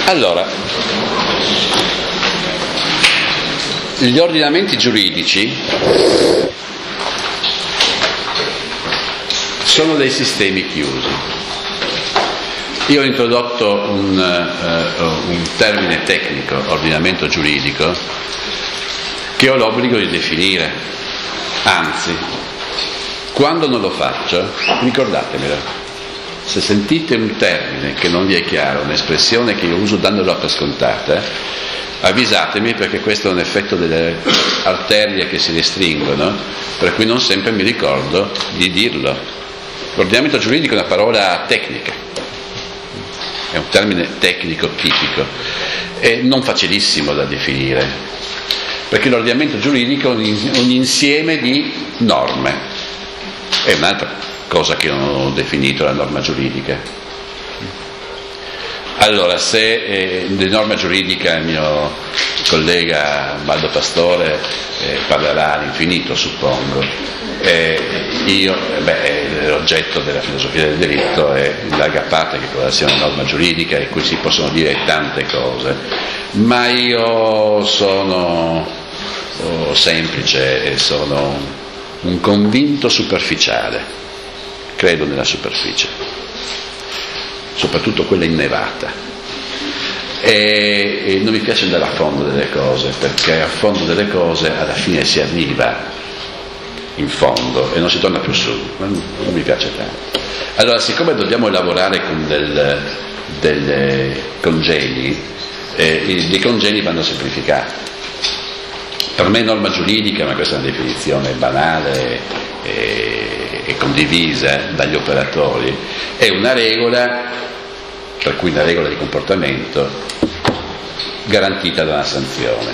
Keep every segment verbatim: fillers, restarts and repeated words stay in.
Allora, gli ordinamenti giuridici sono dei sistemi chiusi. Io ho introdotto un, uh, un termine tecnico, ordinamento giuridico, che ho l'obbligo di definire. Anzi, quando non lo faccio, ricordatemelo. Se sentite un termine che non vi è chiaro, un'espressione che io uso dandolo per scontata, avvisatemi, perché questo è un effetto delle arterie che si restringono, per cui non sempre mi ricordo di dirlo. L'ordinamento giuridico è una parola tecnica, è un termine tecnico tipico e non facilissimo da definire, perché l'ordinamento giuridico è un insieme di norme. È un'altra cosa che non ho definito la norma giuridica. Allora, se eh, di norma giuridica il mio collega Baldo Pastore eh, parlerà all'infinito, suppongo, eh, io, beh, l'oggetto della filosofia del diritto è in larga parte che cosa sia una norma giuridica, e qui si possono dire tante cose, ma io sono oh, semplice e sono un, un convinto superficiale. Credo nella superficie, soprattutto quella innevata, e, e non mi piace andare a fondo delle cose, perché a fondo delle cose alla fine si arriva in fondo e non si torna più su, non, non mi piace tanto. Allora, siccome dobbiamo lavorare con del, delle congeli, eh, i congeli vanno semplificati. Per me norma giuridica, ma questa è una definizione banale e, e condivisa dagli operatori, è una regola, per cui una regola di comportamento garantita da una sanzione.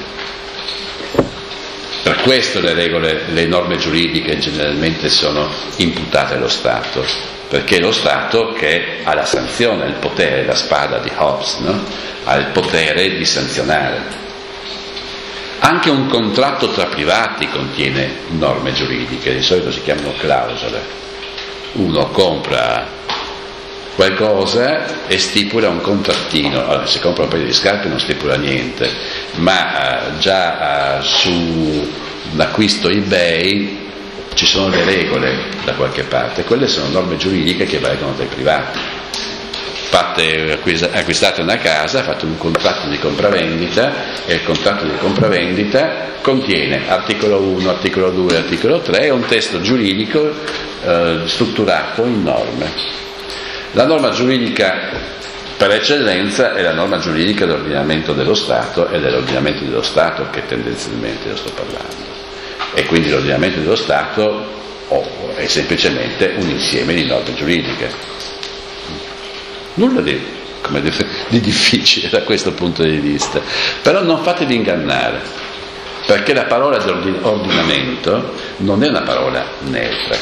Per questo le regole, le norme giuridiche generalmente sono imputate allo Stato, perché è lo Stato che ha la sanzione, il potere, la spada di Hobbes, no? Ha il potere di sanzionare. Anche un contratto tra privati contiene norme giuridiche, di solito si chiamano clausole. Uno compra qualcosa e stipula un contrattino. Allora, se compra un paio di scarpe non stipula niente, ma eh, già eh, su un acquisto eBay ci sono le regole da qualche parte. Quelle sono norme giuridiche che valgono dai privati. Fate, acquistate una casa, fate un contratto di compravendita e il contratto di compravendita contiene articolo uno, articolo due, articolo tre e un testo giuridico eh, strutturato in norme. La norma giuridica per eccellenza è la norma giuridica dell'ordinamento dello Stato, e dell'ordinamento dello Stato che tendenzialmente io sto parlando. E quindi l'ordinamento dello Stato oh, è semplicemente un insieme di norme giuridiche. Nulla di, come di difficile da questo punto di vista, però non fatevi ingannare, perché la parola di ordinamento non è una parola neutra.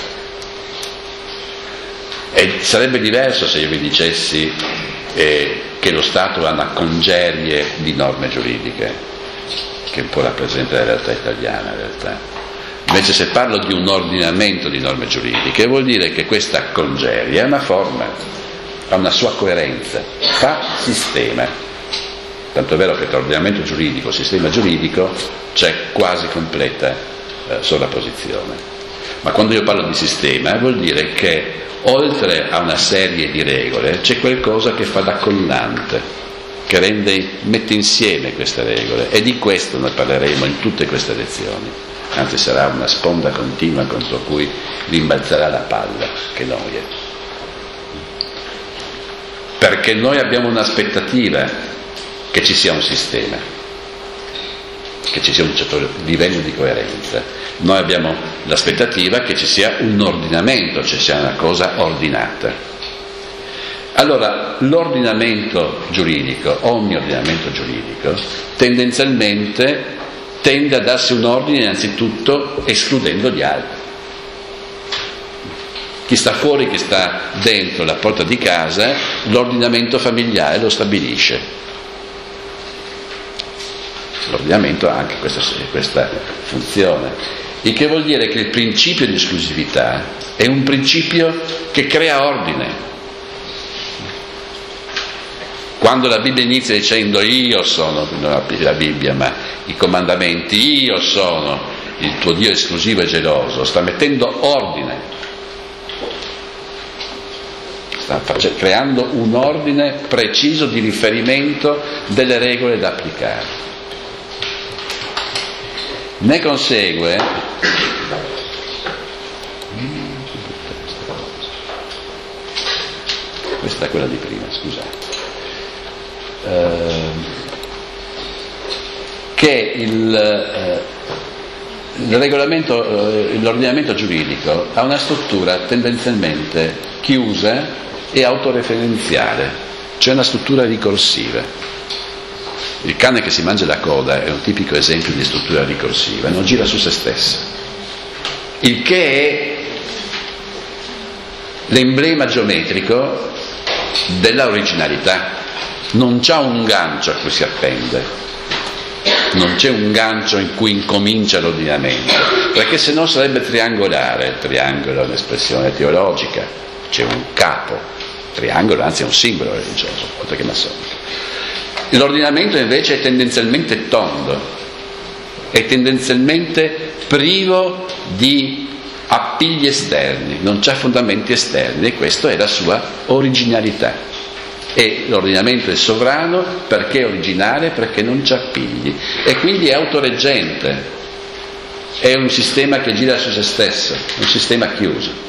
E sarebbe diverso se io vi dicessi eh, che lo Stato ha una congerie di norme giuridiche, che un po' rappresenta la realtà italiana in realtà. Invece, se parlo di un ordinamento di norme giuridiche, vuol dire che questa congerie è una forma, ha una sua coerenza, fa sistema. Tanto è vero che tra ordinamento giuridico e sistema giuridico c'è quasi completa eh, sovrapposizione. Ma quando io parlo di sistema vuol dire che oltre a una serie di regole c'è qualcosa che fa da collante, che rende, mette insieme queste regole, e di questo noi parleremo in tutte queste lezioni. Anzi, sarà una sponda continua contro cui rimbalzerà la palla che noi è. Perché noi abbiamo un'aspettativa che ci sia un sistema, che ci sia un certo livello di coerenza. Noi abbiamo l'aspettativa che ci sia un ordinamento, ci sia una cosa ordinata. Allora, l'ordinamento giuridico, ogni ordinamento giuridico, tendenzialmente tende a darsi un ordine innanzitutto escludendo gli altri. Chi sta fuori, chi sta dentro la porta di casa, l'ordinamento familiare lo stabilisce. L'ordinamento ha anche questa, questa funzione, il che vuol dire che il principio di esclusività è un principio che crea ordine. Quando la Bibbia inizia dicendo io sono, non la Bibbia ma i comandamenti, io sono il tuo Dio esclusivo e geloso, sta mettendo ordine, sta creando un ordine preciso di riferimento delle regole da applicare. Ne consegue questa è quella di prima, scusate, eh, che il, eh, il regolamento, eh, l'ordinamento giuridico ha una struttura tendenzialmente chiusa e autoreferenziale, cioè una struttura ricorsiva. Il cane che si mangia la coda è un tipico esempio di struttura ricorsiva, non gira su se stessa, il che è l'emblema geometrico della originalità. Non c'ha un gancio a cui si appende, non c'è un gancio in cui incomincia l'ordinamento, perché se no sarebbe triangolare. Il triangolo è un'espressione teologica, c'è un capo, triangolo anzi è un simbolo religioso oltre che massonico. L'ordinamento invece è tendenzialmente tondo, è tendenzialmente privo di appigli esterni, non c'ha fondamenti esterni, e questa è la sua originalità. E l'ordinamento è sovrano perché è originale, perché non c'ha appigli, e quindi è autoreggente, è un sistema che gira su se stesso, un sistema chiuso.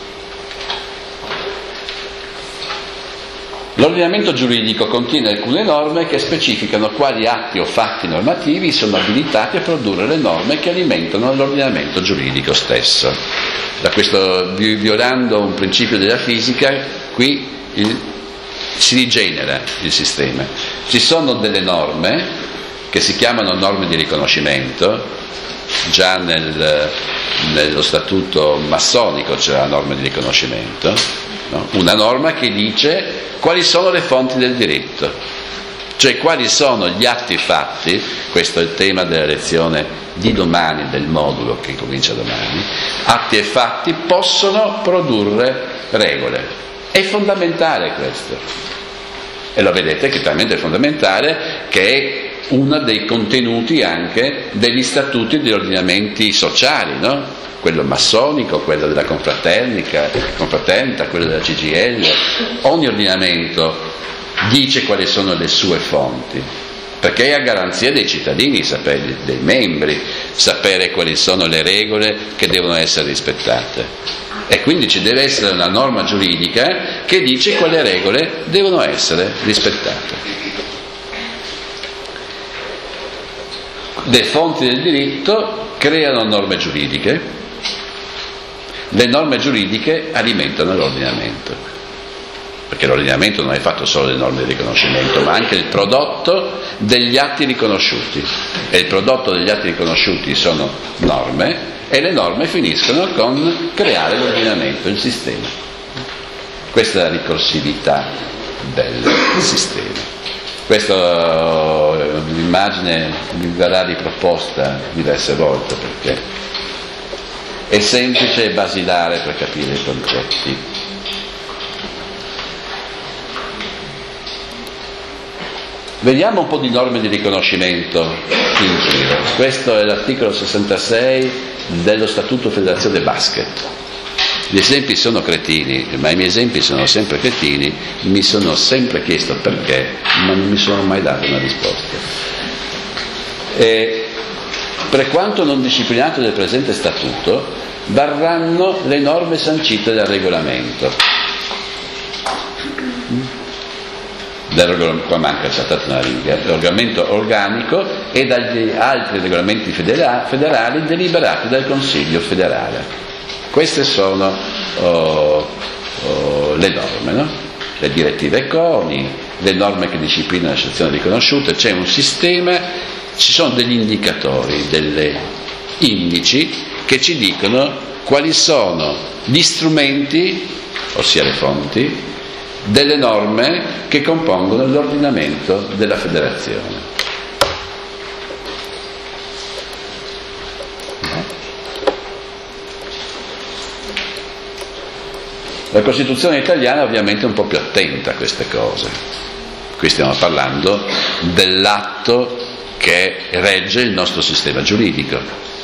L'ordinamento giuridico contiene alcune norme che specificano quali atti o fatti normativi sono abilitati a produrre le norme che alimentano l'ordinamento giuridico stesso. Da questo, violando un principio della fisica, qui il, si rigenera il sistema. Ci sono delle norme che si chiamano norme di riconoscimento, già nel, nello statuto massonico c'è la norma di riconoscimento, no? Una norma che dice quali sono le fonti del diritto, cioè quali sono gli atti fatti, questo è il tema della lezione di domani, del modulo che comincia domani, atti e fatti possono produrre regole. È fondamentale questo, e lo vedete che talmente è fondamentale che è uno dei contenuti anche degli statuti degli ordinamenti sociali, no? Quello massonico, quello della confraternita, confraternita, quello della C G I L. Ogni ordinamento dice quali sono le sue fonti, perché è a garanzia dei cittadini, sapere, dei membri, sapere quali sono le regole che devono essere rispettate. E quindi ci deve essere una norma giuridica che dice quali regole devono essere rispettate. Le fonti del diritto creano norme giuridiche, le norme giuridiche alimentano l'ordinamento, perché l'ordinamento non è fatto solo delle norme di riconoscimento, ma anche il prodotto degli atti riconosciuti, e il prodotto degli atti riconosciuti sono norme, e le norme finiscono con creare l'ordinamento, il sistema. Questa è la ricorsività del sistema. Questa immagine mi verrà riproposta diverse volte perché è semplice e basilare per capire i concetti. Vediamo un po' di norme di riconoscimento in giro. Questo è l'articolo sessantasei dello Statuto Federazione Basket. Gli esempi sono cretini, ma i miei esempi sono sempre cretini, mi sono sempre chiesto perché, ma non mi sono mai dato una risposta. E per quanto non disciplinato del presente statuto, varranno le norme sancite dal regolamento. Qua manca saltata una riga, il regolamento organico e dagli altri regolamenti federali deliberati dal Consiglio federale. Queste sono oh, oh, le norme, no? Le direttive CONI, le norme che disciplinano la sezione riconosciuta. C'è un sistema, ci sono degli indicatori, delle indici che ci dicono quali sono gli strumenti, ossia le fonti, delle norme che compongono l'ordinamento della federazione. La Costituzione italiana ovviamente è un po' più attenta a queste cose, Qui stiamo parlando dell'atto che regge il nostro sistema giuridico.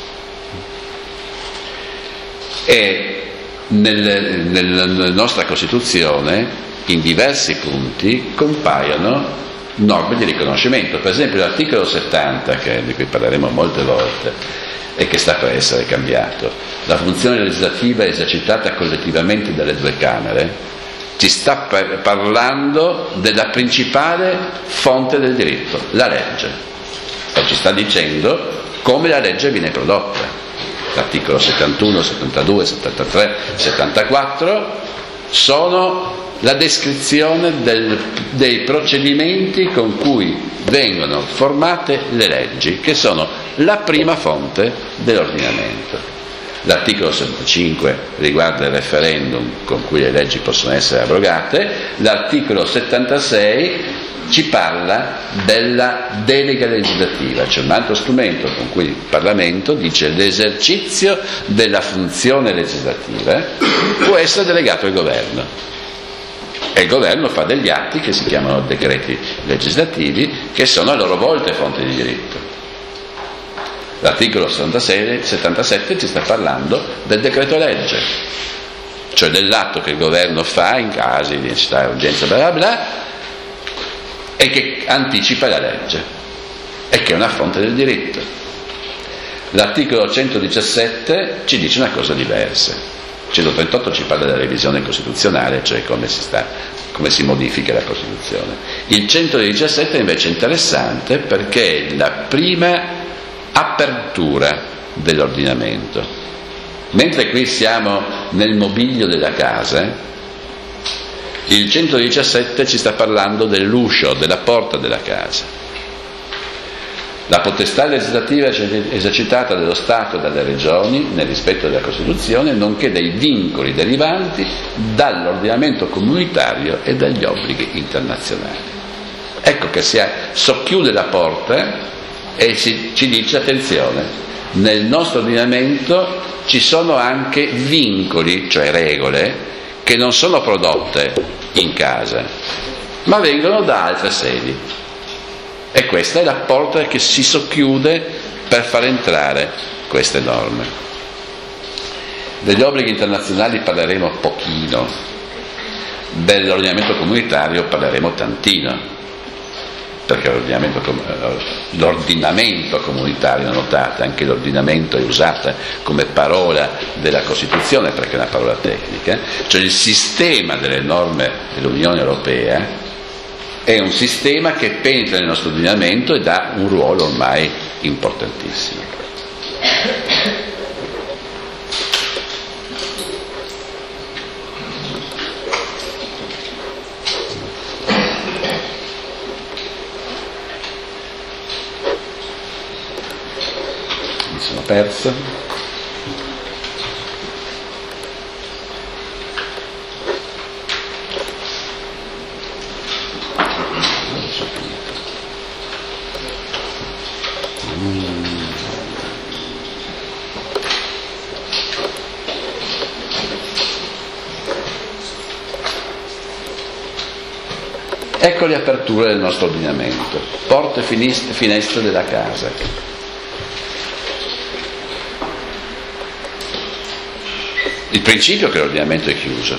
E nel, nella nostra Costituzione, in diversi punti, compaiono norme di riconoscimento. Per esempio l'articolo settanta, che, di cui parleremo molte volte e che sta per essere cambiato, la funzione legislativa è esercitata collettivamente dalle due Camere, ci sta parlando della principale fonte del diritto, la legge, e ci sta dicendo come la legge viene prodotta. L'articolo settantuno, settantadue, settantatré, settantaquattro sono la descrizione del, dei procedimenti con cui vengono formate le leggi, che sono la prima fonte dell'ordinamento. L'articolo settantacinque riguarda il referendum con cui le leggi possono essere abrogate. L'articolo settantasei ci parla della delega legislativa, cioè un altro strumento con cui il Parlamento dice l'esercizio della funzione legislativa può essere delegato al governo, e il governo fa degli atti che si chiamano decreti legislativi, che sono a loro volta fonte di diritto. L'articolo settantasei, settantasette ci sta parlando del decreto legge, cioè dell'atto che il governo fa in casi di necessità e urgenza bla bla bla, e che anticipa la legge e che è una fonte del diritto. L'articolo centodiciassette ci dice una cosa diversa. centotrentotto ci parla della revisione costituzionale, cioè come si, sta, come si modifica la Costituzione. Il centodiciassette invece è interessante perché è la prima apertura dell'ordinamento. Mentre qui siamo nel mobilio della casa, il centodiciassette ci sta parlando dell'uscio, della porta della casa. La potestà legislativa è esercitata dallo Stato e dalle regioni nel rispetto della Costituzione, nonché dei vincoli derivanti dall'ordinamento comunitario e dagli obblighi internazionali. Ecco che si socchiude la porta e si, ci dice attenzione, nel nostro ordinamento ci sono anche vincoli, cioè regole, che non sono prodotte in casa, ma vengono da altre sedi. E questa è la porta che si socchiude per far entrare queste norme. Degli obblighi internazionali parleremo pochino, dell'ordinamento comunitario parleremo tantino, perché l'ordinamento, l'ordinamento comunitario, notate, anche l'ordinamento è usata come parola della Costituzione perché è una parola tecnica, cioè il sistema delle norme dell'Unione Europea è un sistema che penetra nel nostro ordinamento e dà un ruolo ormai importantissimo. Mi sono perso. Ecco le aperture del nostro ordinamento, porte e finestre della casa. Il principio è che l'ordinamento è chiuso,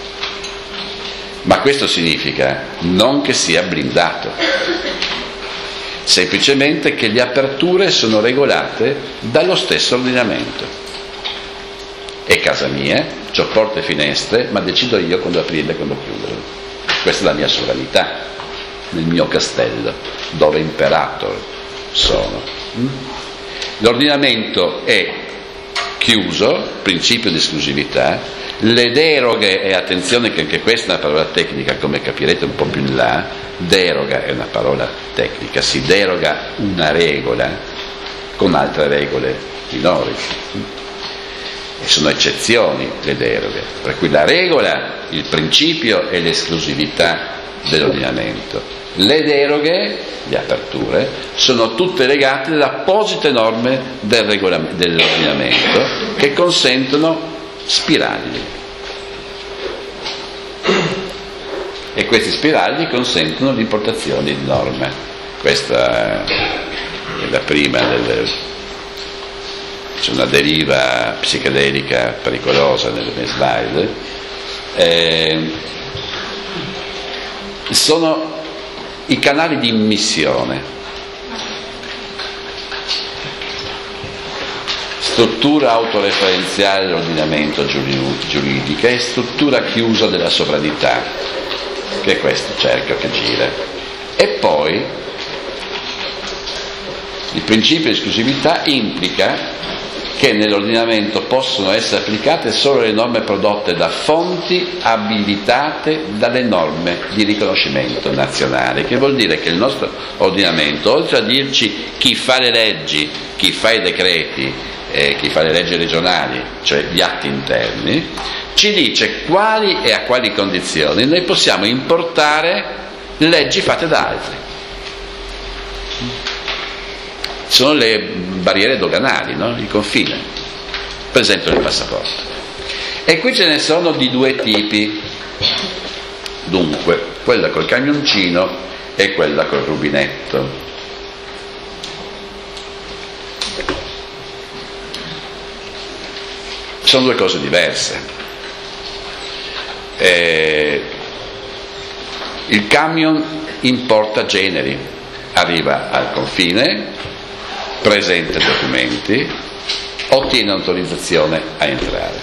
ma questo significa non che sia blindato, semplicemente che le aperture sono regolate dallo stesso ordinamento. È casa mia, c'ho porte e finestre, ma decido io quando aprirle e quando chiuderle. Questa è la mia sovranità nel mio castello, dove imperator sono. L'ordinamento è chiuso, principio di esclusività, le deroghe, e attenzione che anche questa è una parola tecnica, come capirete un po' più in là, deroga è una parola tecnica, si deroga una regola con altre regole minori. E sono eccezioni le deroghe, per cui la regola, il principio è l'esclusività dell'ordinamento. Le deroghe, le aperture, sono tutte legate alle apposite norme del regolam- dell'ordinamento che consentono spiragli. e questi spiragli consentono l'importazione di norme. Questa è la prima del... c'è una deriva psichedelica pericolosa nelle mie slide. Eh, sono i canali di immissione. Struttura autoreferenziale dell'ordinamento giuridico e struttura chiusa della sovranità, che è questo cerchio che gira. E poi il principio di esclusività implica che nell'ordinamento possono essere applicate solo le norme prodotte da fonti abilitate dalle norme di riconoscimento nazionale, che vuol dire che il nostro ordinamento, oltre a dirci chi fa le leggi, chi fa i decreti, eh, chi fa le leggi regionali, cioè gli atti interni, ci dice quali e a quali condizioni noi possiamo importare leggi fatte da altri. Sono le barriere doganali, no? Il confine, per esempio il passaporto. E qui ce ne sono di due tipi, dunque, quella col camioncino e quella col rubinetto. Sono due cose diverse. Eh, il camion importa generi, arriva al confine, presenta documenti, ottiene autorizzazione a entrare.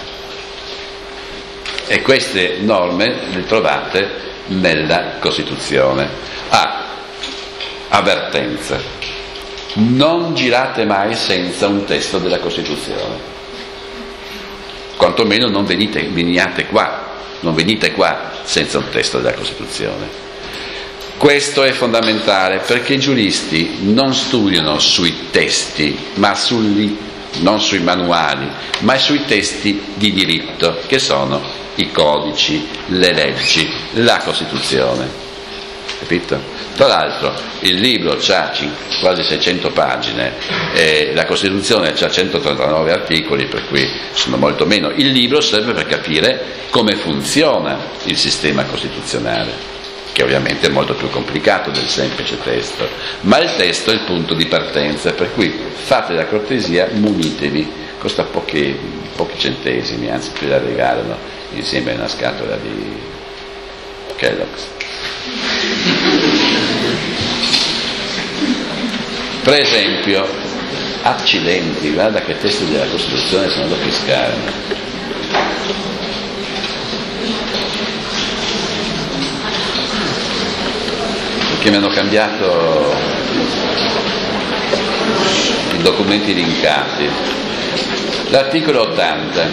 E queste norme le trovate nella Costituzione. Ah, avvertenza: non girate mai senza un testo della Costituzione. Quantomeno non venite, veniate qua, non venite qua senza un testo della Costituzione. Questo è fondamentale perché i giuristi non studiano sui testi, ma sugli, non sui manuali, ma sui testi di diritto, che sono i codici, le leggi, la Costituzione. Capito? Tra l'altro il libro ha quasi seicento pagine, e la Costituzione ha centotrentanove articoli, per cui sono molto meno. Il libro serve per capire come funziona il sistema costituzionale, che ovviamente è molto più complicato del semplice testo, ma il testo è il punto di partenza, per cui fate la cortesia, munitevi, costa pochi, pochi centesimi, anzi ve la regalano insieme a una scatola di Kellogg's. Per esempio, accidenti, guarda che testi della Costituzione sono da pescare. Che mi hanno cambiato i documenti linkati. L'articolo ottanta,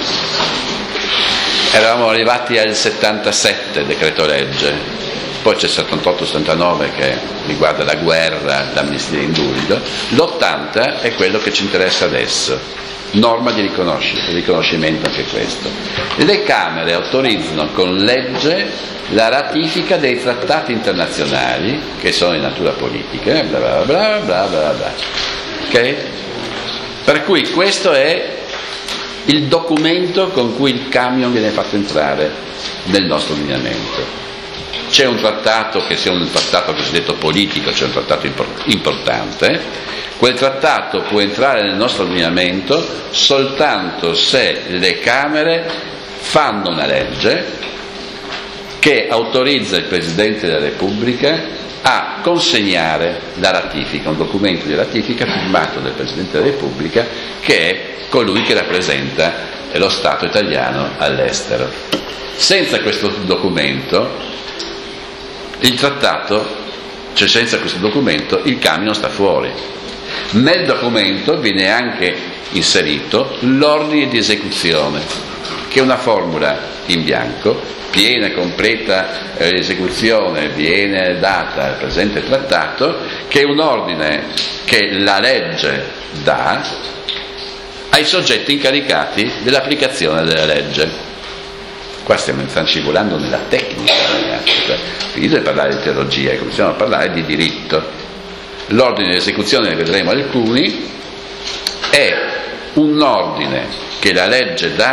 eravamo arrivati al settantasette decreto legge, poi c'è il settantotto settantanove che riguarda la guerra, l'amnistia indulto. L'ottanta è quello che ci interessa adesso, norma di riconoscimento anche questo. Le Camere autorizzano con legge la ratifica dei trattati internazionali che sono di natura politica, bla bla bla bla bla bla. Ok? Per cui questo è il documento con cui il camion viene fatto entrare nel nostro ordinamento. C'è un trattato che sia un trattato cosiddetto politico, cioè un trattato importante. Quel trattato può entrare nel nostro ordinamento soltanto se le Camere fanno una legge che autorizza il Presidente della Repubblica a consegnare la ratifica, un documento di ratifica firmato dal Presidente della Repubblica, che è colui che rappresenta lo Stato italiano all'estero. Senza questo documento il trattato, cioè senza questo documento, il camion sta fuori. Nel documento viene anche inserito l'ordine di esecuzione, che è una formula in bianco, piena e completa eh, esecuzione viene data al presente trattato, che è un ordine che la legge dà ai soggetti incaricati dell'applicazione della legge. Qua stiamo scivolando nella tecnica, ragazzi. Finito di parlare di teologia e cominciamo a parlare di diritto. L'ordine di esecuzione, ne vedremo alcuni, è un ordine che la legge dà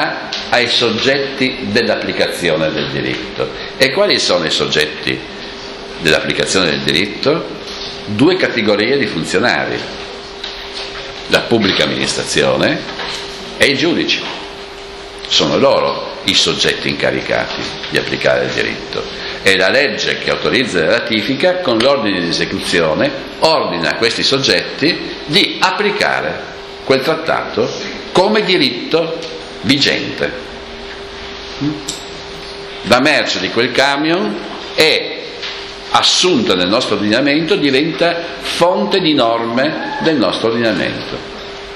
ai soggetti dell'applicazione del diritto. E quali sono i soggetti dell'applicazione del diritto? Due categorie di funzionari: la pubblica amministrazione e i giudici. Sono loro i soggetti incaricati di applicare il diritto. E la legge che autorizza la ratifica, con l'ordine di esecuzione, ordina a questi soggetti di applicare quel trattato come diritto vigente. La merce di quel camion è assunta nel nostro ordinamento, diventa fonte di norme del nostro ordinamento.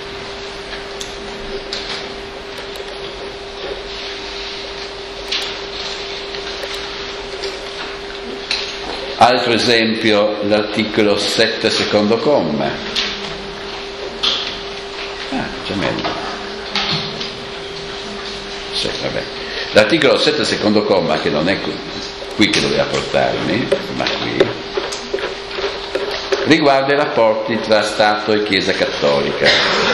Altro esempio, l'articolo sette secondo comma. Ah, c'è meglio. Sì, vabbè. L'articolo sette secondo comma, che non è qui che doveva portarmi, ma qui, riguarda i rapporti tra Stato e Chiesa Cattolica.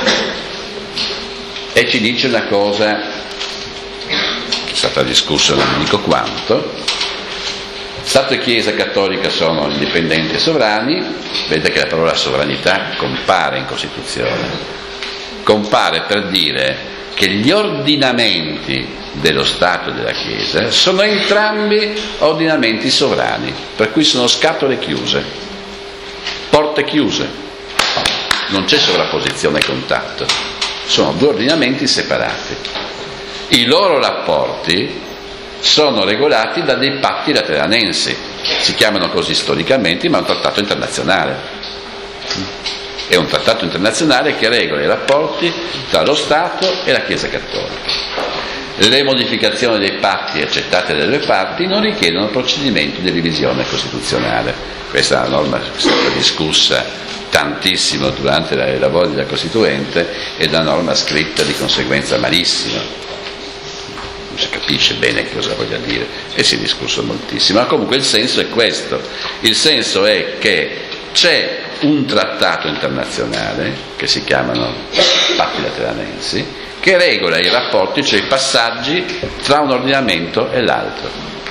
E ci dice una cosa che è stata discussa, non dico quanto. Stato e Chiesa Cattolica sono indipendenti e sovrani. Vedete che la parola sovranità compare in Costituzione. Compare per dire che gli ordinamenti dello Stato e della Chiesa sono entrambi ordinamenti sovrani, per cui sono scatole chiuse, porte chiuse, non c'è sovrapposizione e contatto, sono due ordinamenti separati. I loro rapporti sono regolati da dei patti lateranensi, si chiamano così storicamente, ma è un trattato internazionale. È un trattato internazionale che regola i rapporti tra lo Stato e la Chiesa Cattolica. Le modificazioni dei patti accettate dalle parti non richiedono procedimenti di revisione costituzionale. Questa è una norma che è stata discussa tantissimo durante i lavori della Costituente ed è una norma scritta di conseguenza malissimo. Non si capisce bene che cosa voglia dire e si è discusso moltissimo, ma comunque il senso è questo. Il senso è che c'è un trattato internazionale che si chiamano patti lateranensi che regola i rapporti, cioè i passaggi tra un ordinamento e l'altro.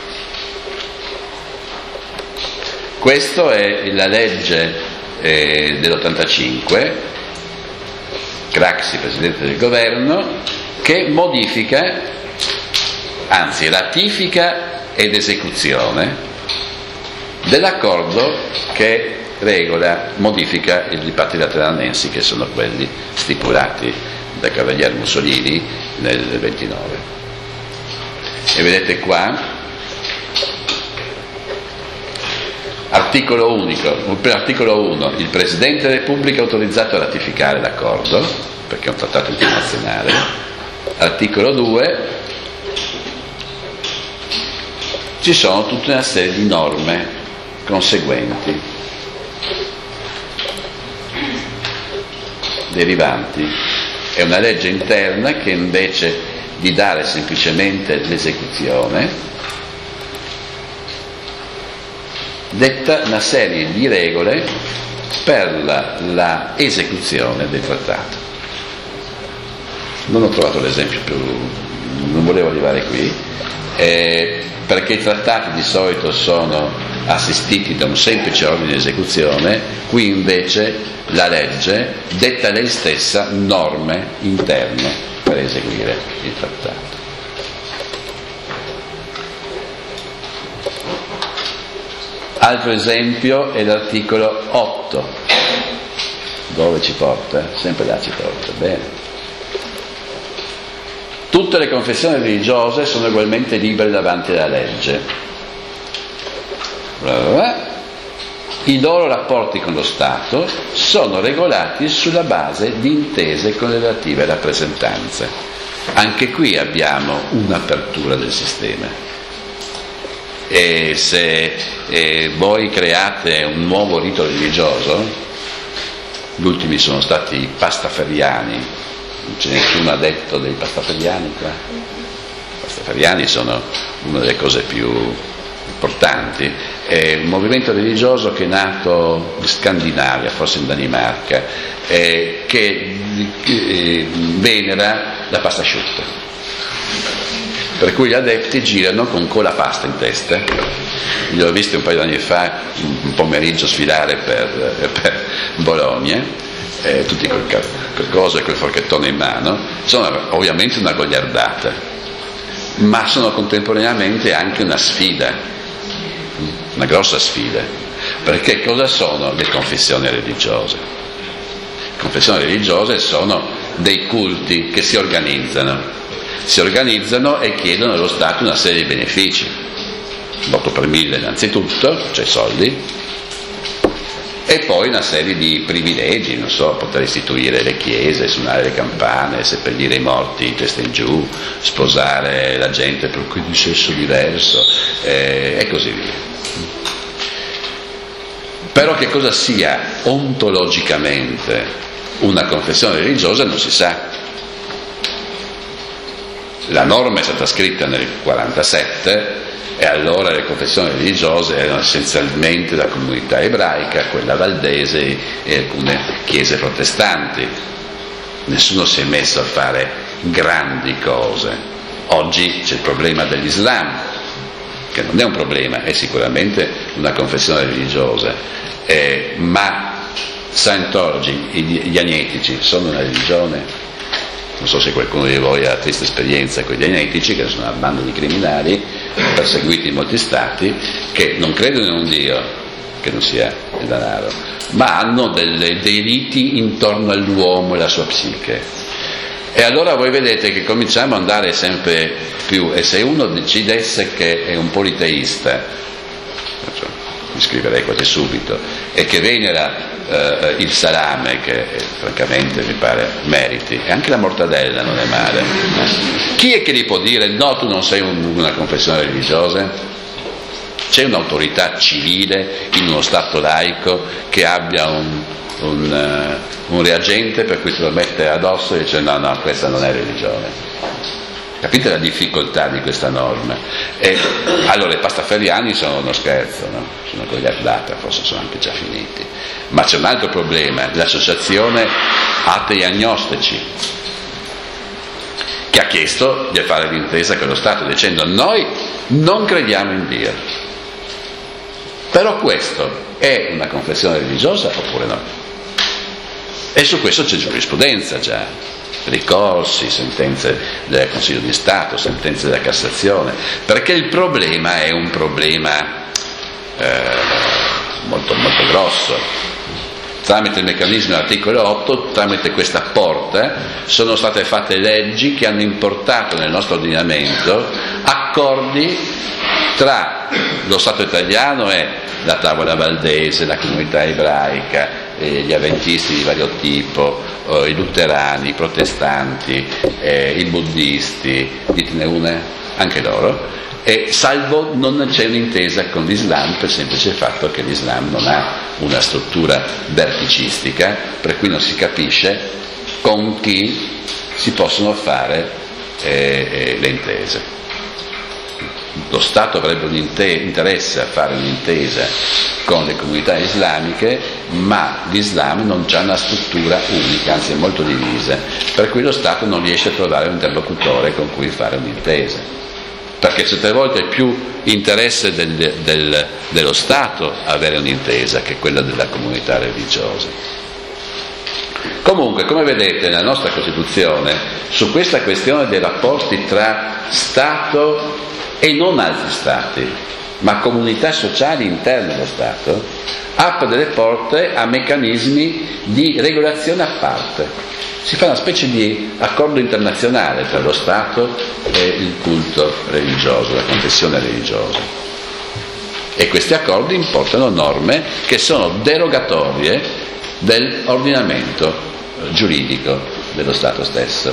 Questo è la legge eh, dell'ottantacinque, Craxi, Presidente del Governo, che modifica, anzi ratifica ed esecuzione dell'accordo che regola, modifica i patti lateranensi, che sono quelli stipulati da Cavaliere Mussolini nel ventinove. E vedete qua, articolo unico, articolo uno, il Presidente della Repubblica è autorizzato a ratificare l'accordo, perché è un trattato internazionale. Articolo due, ci sono tutta una serie di norme conseguenti, derivanti. È una legge interna che invece di dare semplicemente l'esecuzione detta una serie di regole per la, la esecuzione del trattato. Non ho trovato l'esempio più, non volevo arrivare qui, eh, perché i trattati di solito sono assistiti da un semplice ordine di esecuzione, qui invece la legge detta lei stessa norme interne per eseguire il trattato. Altro esempio è l'articolo otto. Dove ci porta? Sempre là ci porta, bene. Tutte le confessioni religiose sono ugualmente libere davanti alla legge. I loro rapporti con lo Stato sono regolati sulla base di intese con le relative rappresentanze. Anche qui abbiamo un'apertura del sistema. E se eh, voi create un nuovo rito religioso, gli ultimi sono stati i pastafariani, non c'è nessuno addetto dei pastafariani qua. I pastafariani sono una delle cose più importanti. È un movimento religioso che è nato in Scandinavia, forse in Danimarca, eh, che eh, venera la pasta asciutta. per cui gli adepti girano con colapasta in testa. Li ho visti un paio di anni fa, un pomeriggio sfilare per, per Bologna, eh, tutti col, col coso e col forchettone in mano. Sono ovviamente una goliardata, ma sono contemporaneamente anche una sfida, una grossa sfida, perché cosa sono le confessioni religiose? Le confessioni religiose sono dei culti che si organizzano, si organizzano e chiedono allo Stato una serie di benefici, voto per mille innanzitutto, cioè soldi, e poi una serie di privilegi, non so, poter istituire le chiese, suonare le campane, seppellire i morti in testa in giù, sposare la gente per cui di sesso diverso, eh, e così via. Però che cosa sia ontologicamente una confessione religiosa non si sa. La norma è stata scritta nel quarantasette e allora le confessioni religiose erano essenzialmente la comunità ebraica, quella valdese e alcune chiese protestanti. Nessuno si è messo a fare grandi cose. Oggi c'è il problema dell'Islam, che non è un problema, è sicuramente una confessione religiosa, eh, ma Scientology, gli agnetici, sono una religione? Non so se qualcuno di voi ha triste esperienza con gli agnetici, che sono una banda di criminali perseguiti in molti stati, che non credono in un Dio, che non sia il denaro, ma hanno delle, dei riti intorno all'uomo e alla sua psiche. E allora voi vedete che cominciamo ad andare sempre più, e se uno decidesse che è un politeista, cioè, mi scriverei quasi subito, e che venera Uh, il salame, che eh, francamente mi pare meriti, e anche la mortadella non è male, eh? Chi è che gli può dire no, tu non sei un, una confessione religiosa? C'è un'autorità civile in uno stato laico che abbia un, un, uh, un reagente per cui te lo mette addosso e dice no, no, questa non è religione? Capite la difficoltà di questa norma? E allora i pastafariani sono uno scherzo, no? Sono goliardata, forse sono anche già finiti. Ma c'è un altro problema, l'associazione atei agnostici, che ha chiesto di fare l'intesa con lo Stato dicendo noi non crediamo in Dio. Però questo è una confessione religiosa oppure no? E su questo c'è giurisprudenza già, ricorsi, sentenze del Consiglio di Stato, sentenze della Cassazione, perché il problema è un problema eh, molto, molto grosso. Tramite il meccanismo dell'articolo otto, tramite questa porta, sono state fatte leggi che hanno importato nel nostro ordinamento accordi tra lo Stato italiano e la tavola valdese, la comunità ebraica, eh, gli avventisti di vario tipo, eh, i luterani, i protestanti, eh, i buddisti, ditene una, anche loro, e salvo non c'è un'intesa con l'Islam, per il semplice fatto che l'Islam non ha una struttura verticistica, per cui non si capisce con chi si possono fare eh, eh, le intese. Lo Stato avrebbe un interesse a fare un'intesa con le comunità islamiche, ma l'Islam non ha una struttura unica, anzi è molto divisa, per cui lo Stato non riesce a trovare un interlocutore con cui fare un'intesa, perché certe volte è più interesse del, del, dello Stato avere un'intesa che quella della comunità religiosa. Comunque, come vedete, nella nostra Costituzione, su questa questione dei rapporti tra Stato e non altri Stati, ma comunità sociali interne allo Stato, apre delle porte a meccanismi di regolazione a parte. Si fa una specie di accordo internazionale tra lo Stato e il culto religioso, la confessione religiosa. E questi accordi importano norme che sono derogatorie dell'ordinamento giuridico dello Stato stesso.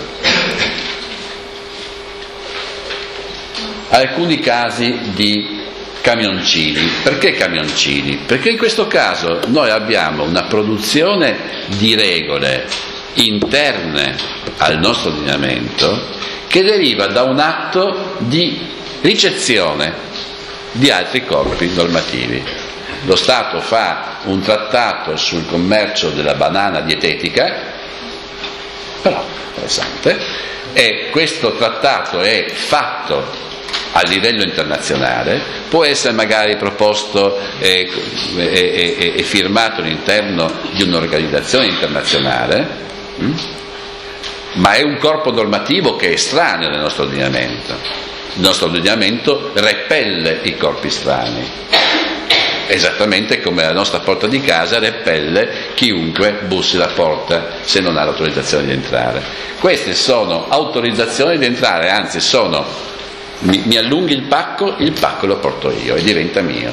Alcuni casi di camioncini. Perché camioncini? Perché in questo caso noi abbiamo una produzione di regole interne al nostro ordinamento che deriva da un atto di ricezione di altri corpi normativi. Lo Stato fa un trattato sul commercio della banana dietetica, però interessante, e questo trattato è fatto a livello internazionale, può essere magari proposto e, e, e, e firmato all'interno di un'organizzazione internazionale, hm? ma è un corpo normativo che è estraneo al nostro ordinamento. Il nostro ordinamento repelle i corpi strani, esattamente come la nostra porta di casa repelle chiunque bussi la porta se non ha l'autorizzazione di entrare. Queste sono autorizzazioni di entrare, anzi sono mi, mi allunghi il pacco, il pacco lo porto io e diventa mio,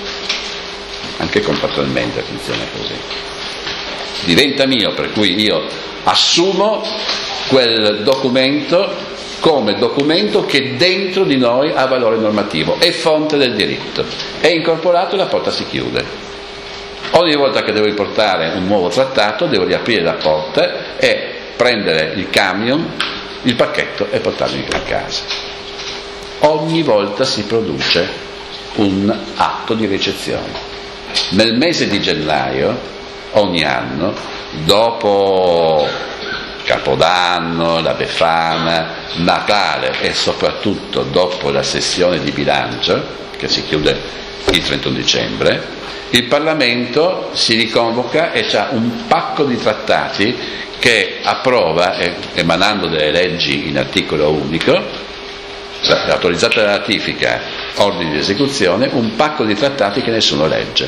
anche contrattualmente funziona così, diventa mio, per cui io assumo quel documento come documento che dentro di noi ha valore normativo, è fonte del diritto, è incorporato e la porta si chiude. Ogni volta che devo importare un nuovo trattato devo riaprire la porta e prendere il camion, il pacchetto e portarmi a casa. Ogni volta si produce un atto di ricezione. Nel mese di gennaio, ogni anno, dopo Capodanno, la Befana, Natale e soprattutto dopo la sessione di bilancio, che si chiude il trentuno dicembre, il Parlamento si riconvoca e ha un pacco di trattati che approva, emanando delle leggi in articolo unico, autorizzata la ratifica, ordini di esecuzione, un pacco di trattati che nessuno legge,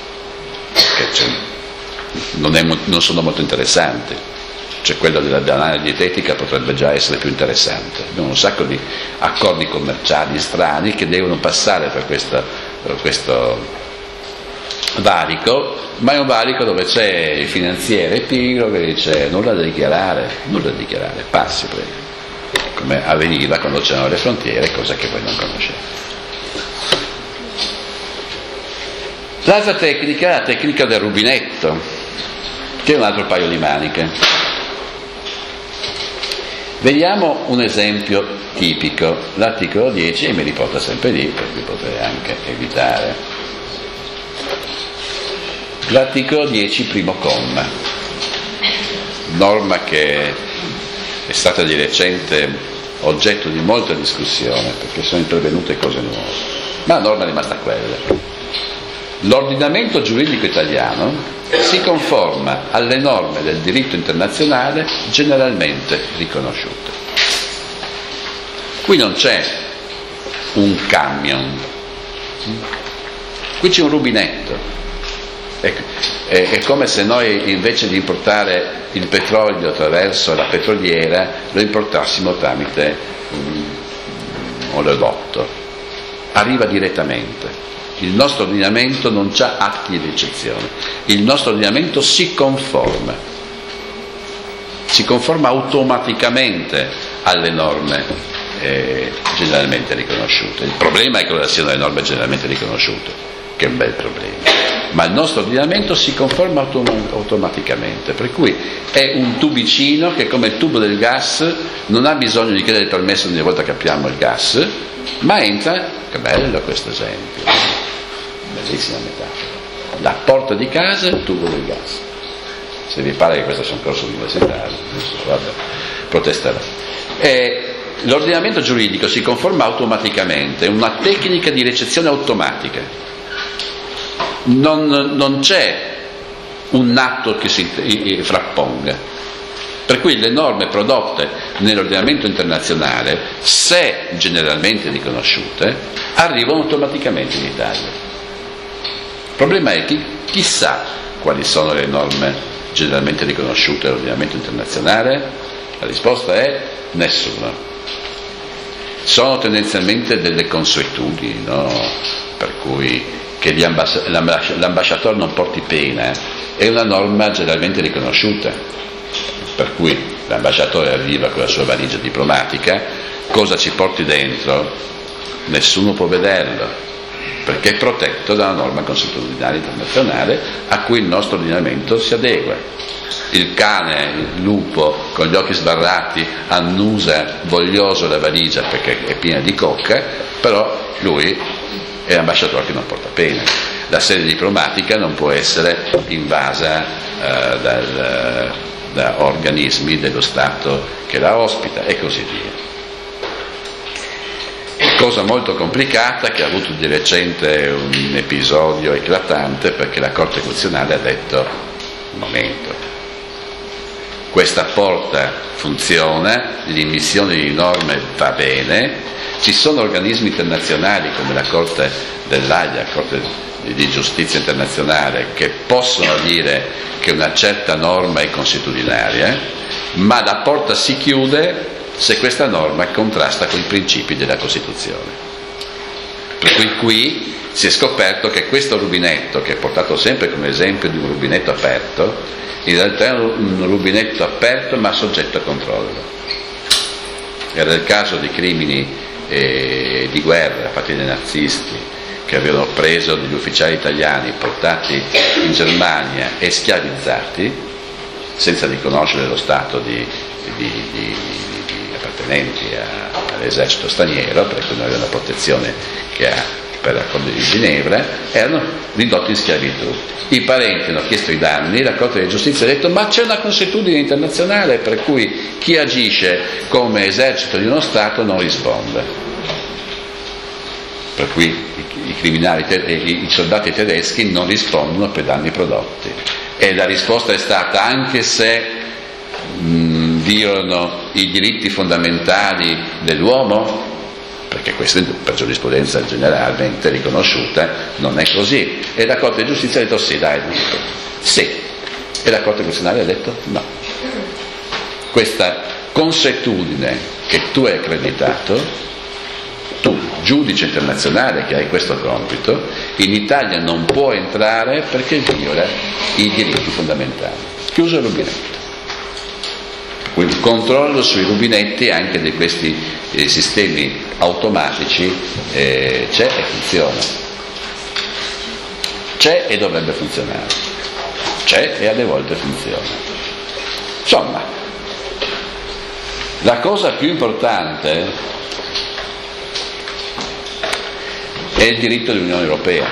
che non, è, non sono molto interessanti. Cioè quello dell'analisi dietetica potrebbe già essere più interessante. Abbiamo un sacco di accordi commerciali strani che devono passare per questo, per questo valico, ma è un valico dove c'è il finanziere pigro che dice nulla da dichiarare, nulla da dichiarare, passi prego, come avveniva quando c'erano le frontiere, cosa che voi non conoscete. L'altra tecnica è la tecnica del rubinetto, che è un altro paio di maniche. Vediamo un esempio tipico, l'articolo dieci, e mi riporta sempre lì, per cui potrei anche evitare. L'articolo dieci, primo comma, norma che è stata di recente oggetto di molta discussione, perché sono intervenute cose nuove, ma la norma è rimasta quella. L'ordinamento giuridico italiano si conforma alle norme del diritto internazionale generalmente riconosciute. Qui non c'è un camion, qui c'è un rubinetto. È, è, è come se noi invece di importare il petrolio attraverso la petroliera lo importassimo tramite un oleodotto. Arriva direttamente. Il nostro ordinamento non ha atti di eccezione, il nostro ordinamento si conforma, si conforma automaticamente alle norme eh, generalmente riconosciute. Il problema è che ora siano le norme generalmente riconosciute, che è un bel problema, ma il nostro ordinamento si conforma autom- automaticamente, per cui è un tubicino che, come il tubo del gas, non ha bisogno di chiedere permesso ogni volta che apriamo il gas, ma entra. Che bello questo esempio, bellissima metafora. La porta di casa e il tubo del gas. Se vi pare che questo sia un corso universitario, vabbè, protesterò. E l'ordinamento giuridico si conforma automaticamente, è una tecnica di ricezione automatica. Non, non c'è un atto che si frapponga. Per cui le norme prodotte nell'ordinamento internazionale, se generalmente riconosciute, arrivano automaticamente in Italia. Il problema è che chissà quali sono le norme generalmente riconosciute nell'ordinamento internazionale. La risposta è nessuna. Sono tendenzialmente delle consuetudini, no? Per cui che gli ambas- l'ambasciatore non porti pena è una norma generalmente riconosciuta. Per cui l'ambasciatore arriva con la sua valigia diplomatica, cosa ci porti dentro? Nessuno può vederlo, perché è protetto dalla norma consuetudinaria internazionale a cui il nostro ordinamento si adegua. Il cane, il lupo con gli occhi sbarrati annusa voglioso la valigia perché è piena di cocca, però lui è l'ambasciatore che non porta pena. La sede diplomatica non può essere invasa eh, dal da organismi dello Stato che la ospita e così via. Cosa molto complicata che ha avuto di recente un episodio eclatante, perché la Corte Costituzionale ha detto: un momento, questa porta funziona, l'immissione di norme va bene, ci sono organismi internazionali come la Corte dell'Aia, la Corte di Giustizia internazionale, che possono dire che una certa norma è consuetudinaria, ma la porta si chiude se questa norma contrasta con i principi della Costituzione. Per cui qui si è scoperto che questo rubinetto, che è portato sempre come esempio di un rubinetto aperto, in realtà è un rubinetto aperto ma soggetto a controllo. Era il caso di crimini eh, di guerra fatti dai nazisti, che avevano preso degli ufficiali italiani, portati in Germania e schiavizzati senza riconoscere lo stato di, di, di, di appartenenti a, all'esercito straniero, perché non aveva la protezione che ha per l'accordo di Ginevra, erano ridotti in schiavitù. I parenti hanno chiesto i danni, la Corte di Giustizia ha detto: ma c'è una consuetudine internazionale per cui chi agisce come esercito di uno Stato non risponde. Per cui i, i criminali, i, i soldati tedeschi non rispondono per danni prodotti. E la risposta è stata: anche se mh, violano i diritti fondamentali dell'uomo, perché questa per giurisprudenza generalmente riconosciuta non è così, e la Corte di Giustizia ha detto sì, dai, sì, e la Corte Costituzionale ha detto no. Questa consuetudine che tu hai accreditato, tu, giudice internazionale che hai questo compito, in Italia non può entrare perché viola i diritti fondamentali. Chiuso il rubinetto. Quindi controllo sui rubinetti anche di questi eh, sistemi automatici eh, c'è e funziona. C'è e dovrebbe funzionare. C'è e alle volte funziona. Insomma, la cosa più importante è il diritto dell'Unione Europea.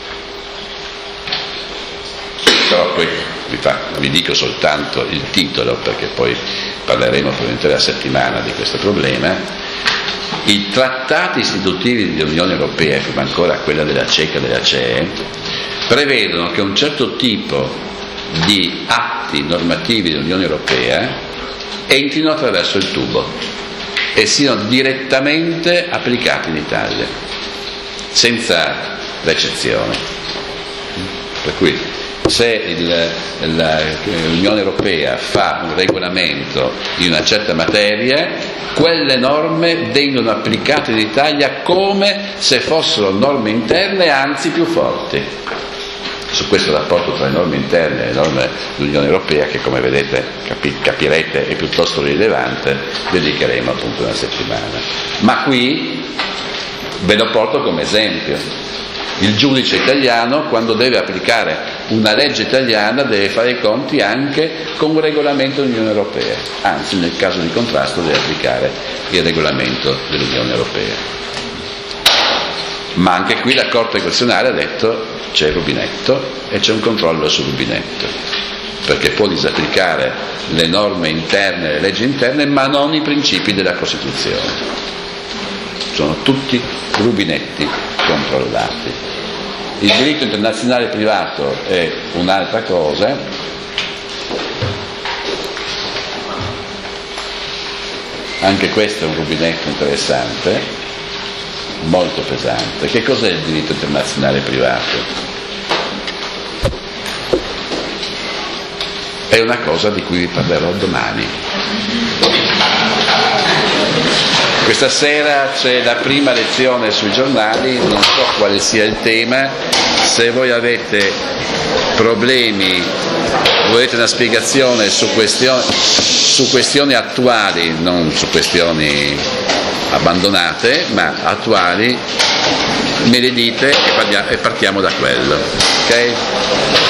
Però poi vi, fa, vi dico soltanto il titolo, perché poi parleremo per un'intera settimana di questo problema. I trattati istitutivi dell'Unione Europea, prima ancora quella della C E C A e della C E E, prevedono che un certo tipo di atti normativi dell'Unione Europea entrino attraverso il tubo e siano direttamente applicati in Italia, senza l'eccezione. Per cui se il, la, l'Unione Europea fa un regolamento di una certa materia, quelle norme vengono applicate in Italia come se fossero norme interne, anzi più forti. Su questo rapporto tra le norme interne e le norme dell'Unione Europea, che come vedete capi, capirete è piuttosto rilevante, dedicheremo appunto una settimana. Ma qui ve lo porto come esempio. Il giudice italiano, quando deve applicare una legge italiana, deve fare i conti anche con un regolamento dell'Unione Europea, anzi nel caso di contrasto deve applicare il regolamento dell'Unione Europea. Ma anche qui la Corte Costituzionale ha detto: c'è il rubinetto e c'è un controllo sul rubinetto, perché può disapplicare le norme interne, le leggi interne, ma non i principi della Costituzione. Sono tutti rubinetti controllati. Il diritto internazionale privato è un'altra cosa. Anche questo è un rubinetto interessante, molto pesante. Che cos'è il diritto internazionale privato? È una cosa di cui vi parlerò domani. Questa sera c'è la prima lezione sui giornali, non so quale sia il tema. Se voi avete problemi, volete una spiegazione su questioni, su questioni attuali, non su questioni abbandonate, ma attuali, me le dite e partiamo da quello. Ok?